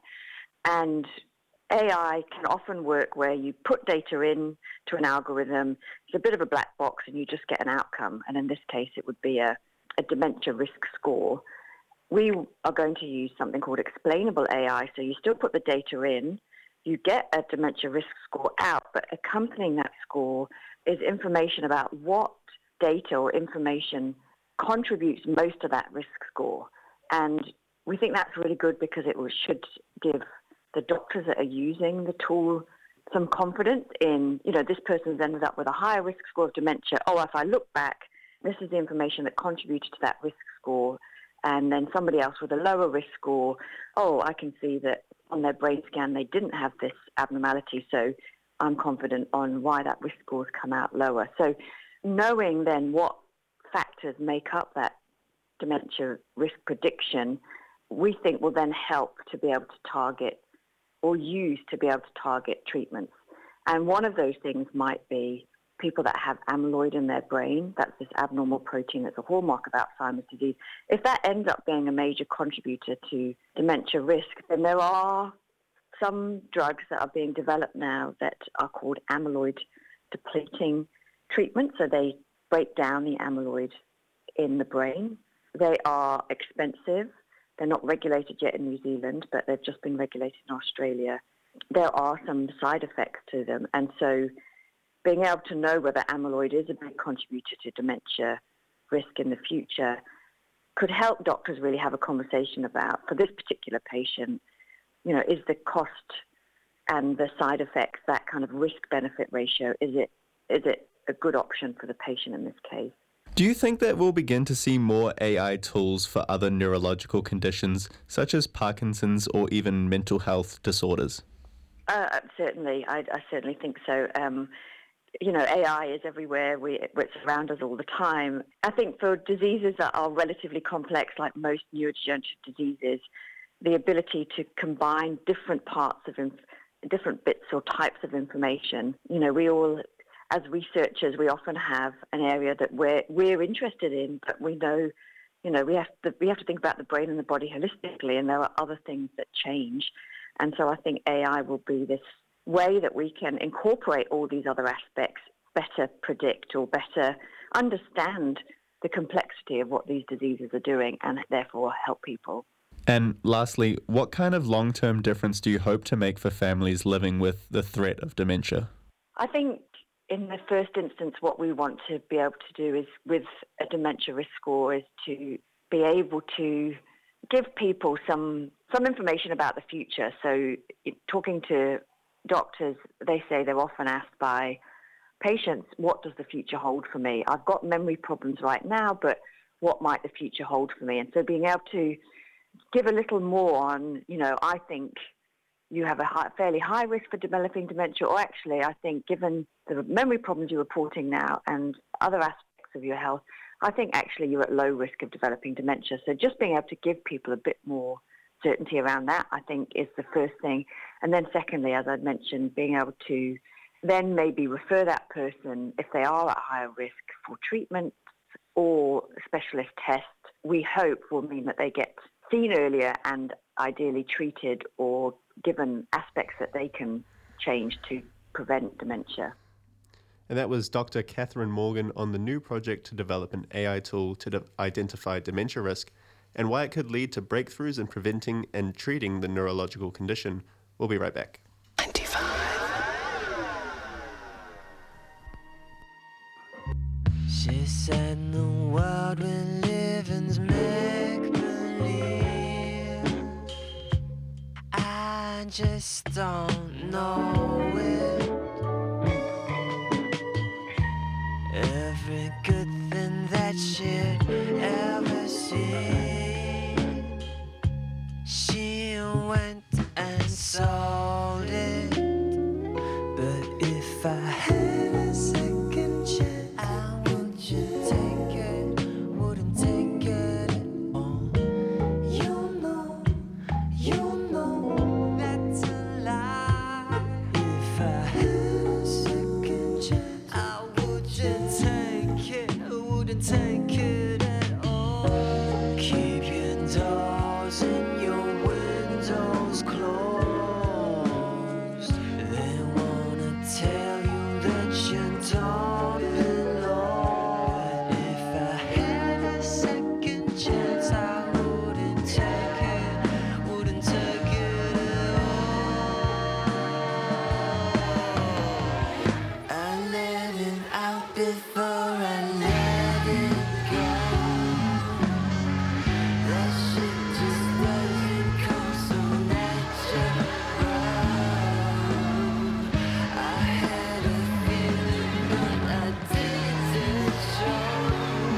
And A I can often work where you put data in to an algorithm. It's a bit of a black box and you just get an outcome. And in this case, it would be a, a dementia risk score. We are going to use something called explainable A I. So you still put the data in, you get a dementia risk score out, but accompanying that score is information about what data or information contributes most to that risk score. And we think that's really good because it will, should give the doctors that are using the tool some confidence in, you know, this person's ended up with a higher risk score of dementia. Oh, if I look back, this is the information that contributed to that risk score. And then somebody else with a lower risk score, oh, I can see that on their brain scan they didn't have this abnormality, so I'm confident on why that risk score's come out lower. So knowing then what factors make up that dementia risk prediction, we think will then help to be able to target or use to be able to target treatments. And one of those things might be people that have amyloid in their brain. That's this abnormal protein that's a hallmark of Alzheimer's disease. If that ends up being a major contributor to dementia risk, then there are some drugs that are being developed now that are called amyloid depleting treatments. So they break down the amyloid in the brain. They are expensive. They're not regulated yet in New Zealand, but they've just been regulated in Australia. There are some side effects to them, and so being able to know whether amyloid is a big contributor to dementia risk in the future could help doctors really have a conversation about, for this particular patient, you know, is the cost and the side effects, that kind of risk-benefit ratio, is it is it a good option for the patient in this case? Do you think that we'll begin to see more A I tools for other neurological conditions, such as Parkinson's or even mental health disorders? Uh, certainly, I, I certainly think so. Um, you know, A I is everywhere. We, it's around us all the time. I think for diseases that are relatively complex, like most neurodegenerative diseases, the ability to combine different parts of, inf- different bits or types of information, you know, we all, as researchers, we often have an area that we're we're interested in, but we know, you know, we have to we have to think about the brain and the body holistically, and there are other things that change. And so I think A I will be this way that we can incorporate all these other aspects, better predict or better understand the complexity of what these diseases are doing, and therefore help people. And lastly, what kind of long-term difference do you hope to make for families living with the threat of dementia? I think in the first instance, what we want to be able to do is, with a dementia risk score, is to be able to give people some some information about the future. So talking to doctors, they say they're often asked by patients, what does the future hold for me? I've got memory problems right now, but what might the future hold for me? And so being able to give a little more on, you know, I think you have a high, fairly high risk for developing dementia, or actually I think given the memory problems you're reporting now and other aspects of your health, I think actually you're at low risk of developing dementia. So just being able to give people a bit more certainty around that, I think, is the first thing. And then secondly, as I'd mentioned, being able to then maybe refer that person, if they are at higher risk, for treatment or specialist tests, we hope will mean that they get seen earlier and ideally treated or given aspects that they can change to prevent dementia. And that was Doctor Catherine Morgan on the new project to develop an A I tool to de- identify dementia risk and why it could lead to breakthroughs in preventing and treating the neurological condition. We'll be right back. She said the world we live in's make-believe. I just don't know it. Every good thing that she'd ever seen, she went and sold it. But if I had a second chance, I would just take it, wouldn't take it at all. You know, you know that's a lie. If I had a second chance, I would just take it, I wouldn't take it at all. Keep your doors and your windows closed. They wanna tell you that you don't belong. If I had a second chance, I wouldn't take it, wouldn't take it at all. I let it out before I let it go. That shit just doesn't come so natural. I had a feeling, but I didn't show.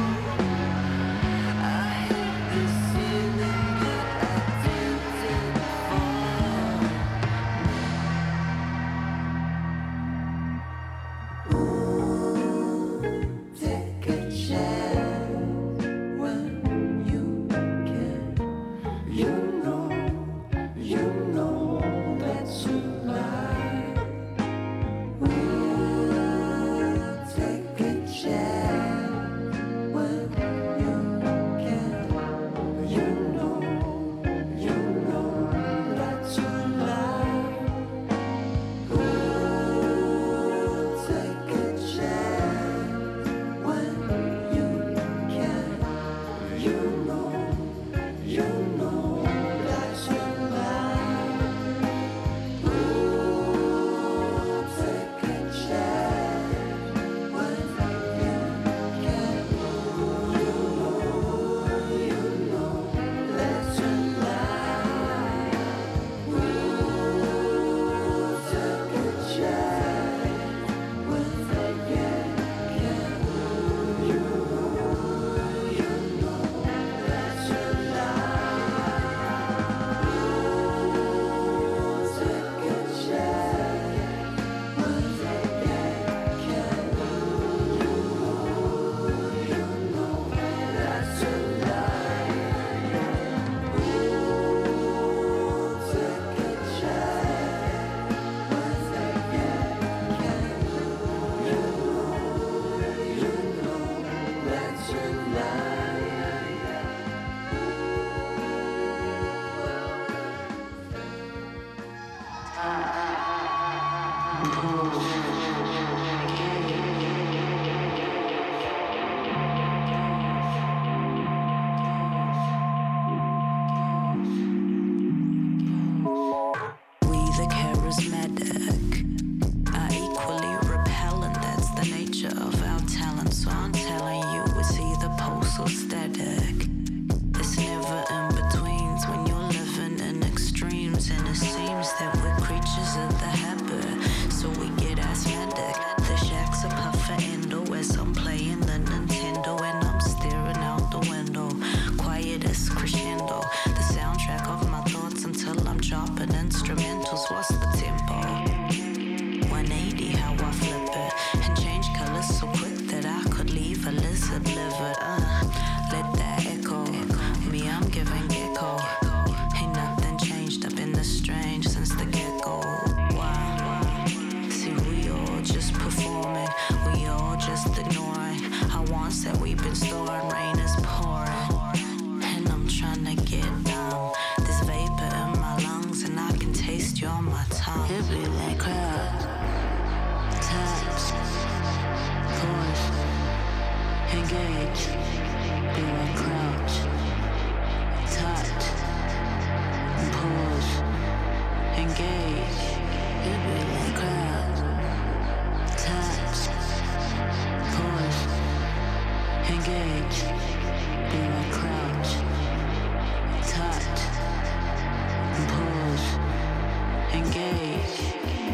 I hit the ceiling, but I didn't fall. Ooh, take a chance when you can. You know, you know that's a lie. Ooh, take a chance when you can. You know, you know that's a lie. Ooh, take a chance when rekindle the soundtrack of my thoughts until I'm dropping instrumentals. What's the tempo? one eighty, how I flip it and change colors so quick that I could leave a lizard liver. Uh, let that echo. Me, I'm giving echo. Ain't nothing changed up in the strange since the get-go. Wow. See, we all just performing. We all just ignoring our wants that we've been storing. Rain is pouring, and I'm trying to get down. This vapor in my lungs, and I can taste you on my tongue. It be like crowd, touch, pause, engage. Be like crouch, touch, pause, engage. It be like crowd, touch, pause, engage. Be like crouch, touch, pause, engage.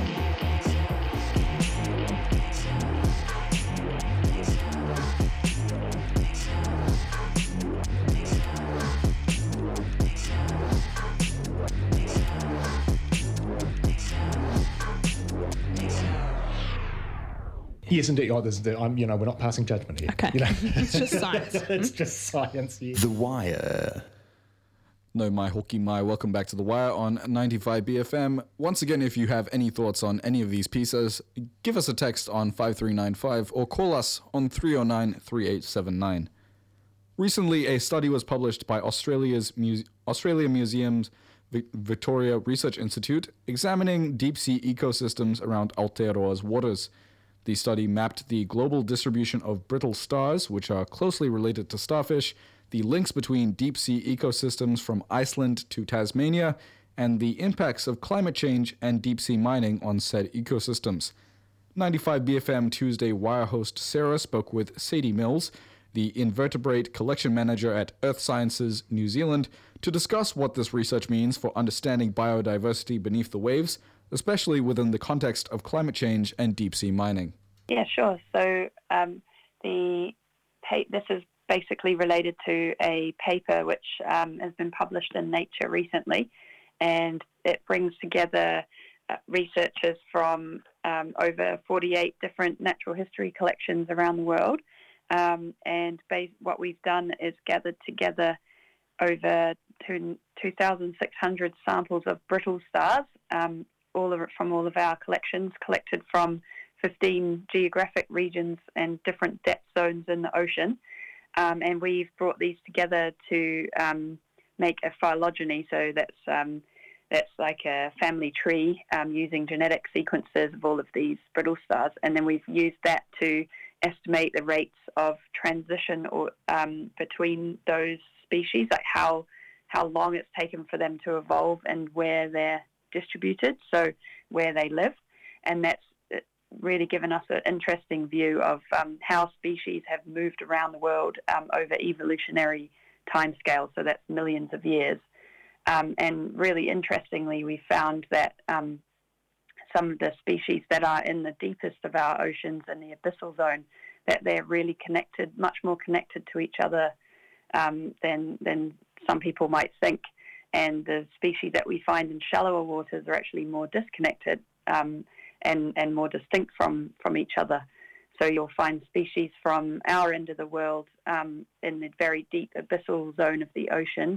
Yes, indeed. Oh, there's the, I'm, you know, we're not passing judgment here. Okay. You know? It's just science. It's just science. Yeah. The Wire. No, my hockey, my welcome back to The Wire on ninety-five B F M. Once again, if you have any thoughts on any of these pieces, give us a text on five three nine five or call us on three oh nine, three eight seven nine. Recently, a study was published by Australia's Muse- Australia Museum's Vic- Victoria Research Institute examining deep-sea ecosystems around Aotearoa's waters. The study mapped the global distribution of brittle stars, which are closely related to starfish, the links between deep-sea ecosystems from Iceland to Tasmania, and the impacts of climate change and deep-sea mining on said ecosystems. ninety-five B F M Tuesday Wire host Sarah spoke with Sadie Mills, the invertebrate collection manager at Earth Sciences New Zealand, to discuss what this research means for understanding biodiversity beneath the waves, especially within the context of climate change and deep-sea mining. Yeah, sure. So um, the pa- this is basically related to a paper which um, has been published in Nature recently, and it brings together uh, researchers from um, over forty-eight different natural history collections around the world. Um, and bas- what we've done is gathered together over two thousand six hundred samples of brittle stars, um, all of it from all of our collections, collected from fifteen geographic regions and different depth zones in the ocean. Um, and we've brought these together to um, make a phylogeny, so that's um, that's like a family tree um, using genetic sequences of all of these brittle stars, and then we've used that to estimate the rates of transition or um, between those species, like how how long it's taken for them to evolve and where they're distributed, so where they live, and that's really given us an interesting view of um, how species have moved around the world um, over evolutionary timescales, so that's millions of years. Um, and really interestingly, we found that um, some of the species that are in the deepest of our oceans in the abyssal zone, that they're really connected, much more connected to each other um, than, than some people might think. And the species that we find in shallower waters are actually more disconnected um, and, and more distinct from, from each other. So you'll find species from our end of the world um, in the very deep abyssal zone of the ocean,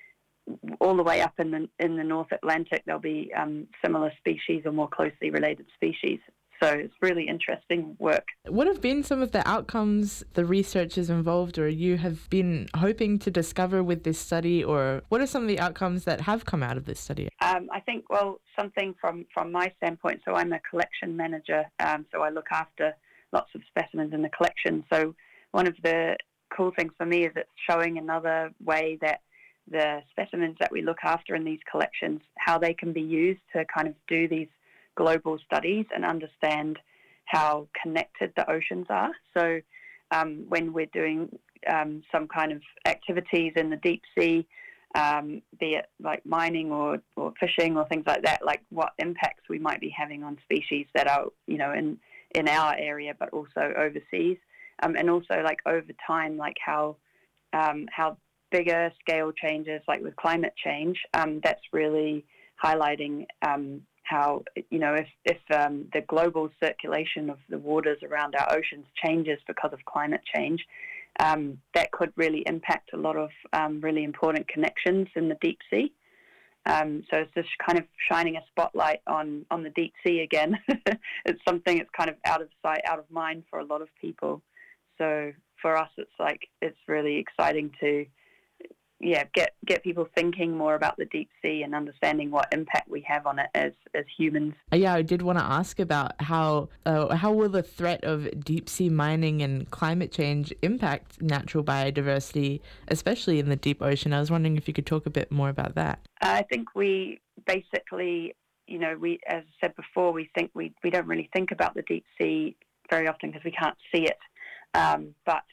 all the way up in the in the North Atlantic. There'll be um, similar species or more closely related species. So it's really interesting work. What have been some of the outcomes the researchers involved or you have been hoping to discover with this study, or what are some of the outcomes that have come out of this study? Um, I think, well, something from, from my standpoint, so I'm a collection manager, um, so I look after lots of specimens in the collection. So one of the cool things for me is it's showing another way that the specimens that we look after in these collections, how they can be used to kind of do these global studies and understand how connected the oceans are. So um, when we're doing um, some kind of activities in the deep sea, um, be it like mining or, or fishing or things like that, like what impacts we might be having on species that are, you know, in, in our area, but also overseas. Um, and also like over time, like how um, how bigger scale changes, like with climate change, um, that's really highlighting um, how, you know, if, if um, the global circulation of the waters around our oceans changes because of climate change, um, that could really impact a lot of um, really important connections in the deep sea. Um, so it's just kind of shining a spotlight on, on the deep sea again. It's something that's kind of out of sight, out of mind for a lot of people. So for us, it's like, it's really exciting to, yeah, get get people thinking more about the deep sea and understanding what impact we have on it as, as humans. Yeah, I did want to ask about how uh, how will the threat of deep sea mining and climate change impact natural biodiversity, especially in the deep ocean. I was wondering if you could talk a bit more about that. I think we basically, you know, we, as I said before, we think we, we don't really think about the deep sea very often because we can't see it. Um, but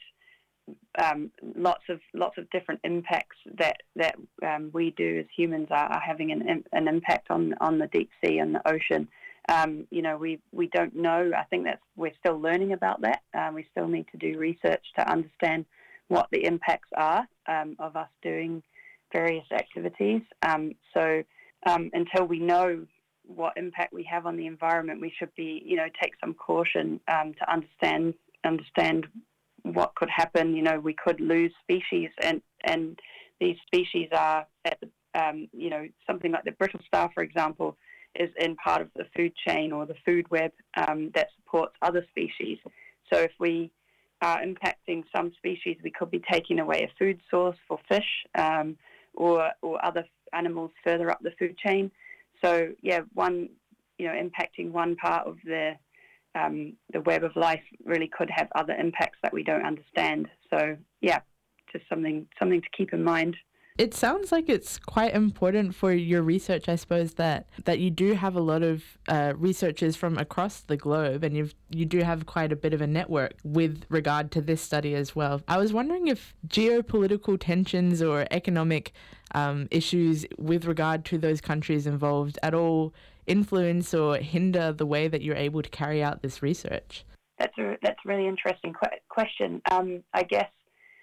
um, lots of lots of different impacts that that um, we do as humans are, are having an an impact on on the deep sea and the ocean. Um, you know, we we don't know. I think that's we're still learning about that. Um, we still need to do research to understand what the impacts are um, of us doing various activities. Um, so um, until we know what impact we have on the environment, we should be, you know, take some caution um, to understand understand what could happen. You know, we could lose species, and and these species are at the, um, you know, something like the brittle star, for example, is in part of the food chain or the food web um, that supports other species. So if we are impacting some species, we could be taking away a food source for fish um, or or other animals further up the food chain. So yeah, one, you know, impacting one part of the um, the web of life really could have other impacts that we don't understand. So yeah, just something something to keep in mind. It sounds like it's quite important for your research, I suppose, that, that you do have a lot of uh, researchers from across the globe, and you've, you do have quite a bit of a network with regard to this study as well. I was wondering if geopolitical tensions or economic um, issues with regard to those countries involved at all influence or hinder the way that you're able to carry out this research. That's a, that's a really interesting qu- question. Um, I guess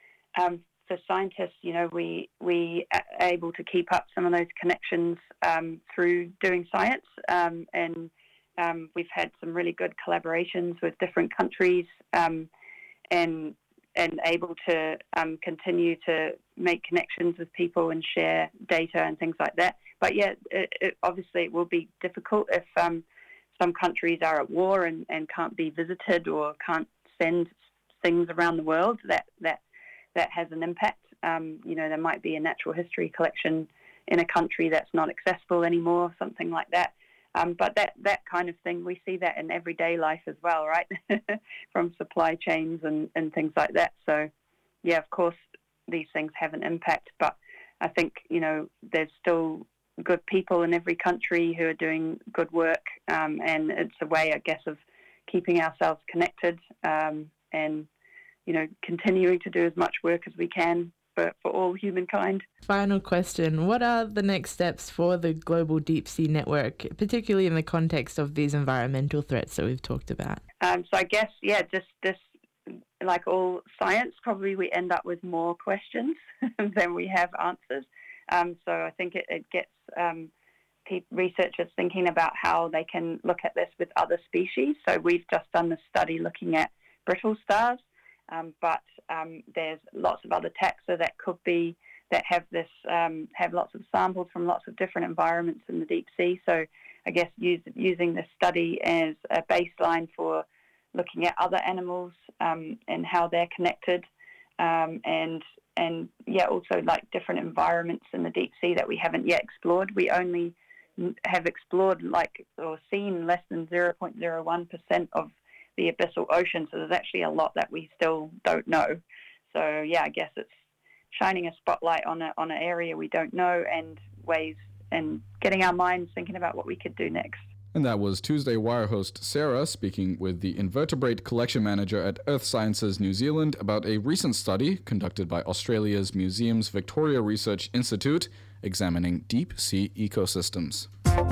um, for scientists, you know, we we are able to keep up some of those connections um, through doing science, um, and um, we've had some really good collaborations with different countries, um, and and able to um, continue to make connections with people and share data and things like that. But yeah, it, it, obviously it will be difficult if um, some countries are at war and, and can't be visited or can't send things around the world. That that that has an impact. Um, you know, there might be a natural history collection in a country that's not accessible anymore, something like that. Um, but that, that kind of thing, we see that in everyday life as well, right? From supply chains and, and things like that. So, yeah, of course, these things have an impact. But I think, you know, there's still good people in every country who are doing good work. Um, and it's a way, I guess, of keeping ourselves connected um, and you know, continuing to do as much work as we can for, for all humankind. Final question. What are the next steps for the Global Deep Sea Network, particularly in the context of these environmental threats that we've talked about? Um, so I guess, yeah, just this, like all science, probably we end up with more questions than we have answers. Um, so I think it, it gets um, pe- researchers thinking about how they can look at this with other species. So we've just done this study looking at brittle stars. Um, but um, there's lots of other taxa that could be, that have this, um, have lots of samples from lots of different environments in the deep sea. So I guess use, using this study as a baseline for looking at other animals um, and how they're connected, um, and and yeah, also like different environments in the deep sea that we haven't yet explored. We only have explored like or seen less than zero point zero one percent of the abyssal ocean, so there's actually a lot that we still don't know. So yeah, I guess it's shining a spotlight on a, on an area we don't know and ways and getting our minds thinking about what we could do next. And that was Tuesday Wire host Sarah speaking with the Invertebrate Collection Manager at Earth Sciences New Zealand about a recent study conducted by Australia's Museums Victoria Research Institute examining deep sea ecosystems.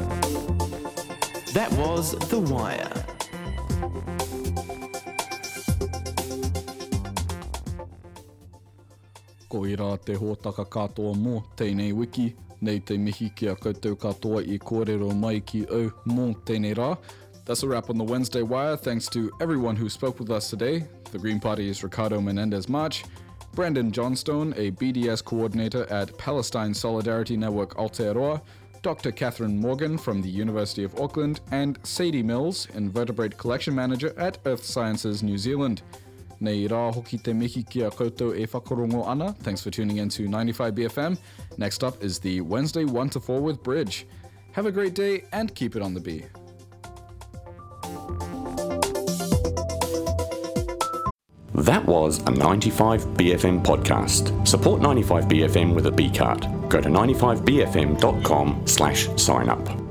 That was The Wire. Ko i rā te hōtaka katoa mō tēnei wiki, nei te mihi kia koutou katoa i kōrero mai ki au mō tēnei rā. That's a wrap on the Wednesday Wire. Thanks to everyone who spoke with us today. The Green Party's Ricardo Menendez-March, Brandon Johnstone, a B D S coordinator at Palestine Solidarity Network Aotearoa, Doctor Catherine Morgan from the University of Auckland, and Sadie Mills, Invertebrate Collection Manager at Earth Sciences New Zealand. Nei rā hoki te mihi kia koutou e whakarongo ana. Thanks for tuning in to ninety-five B F M. Next up is the Wednesday one to four with Bridge. Have a great day and keep it on the B. That was a ninety-five B F M podcast. Support ninety-five B F M with a B card. Go to ninety-five B F M dot com slash sign up.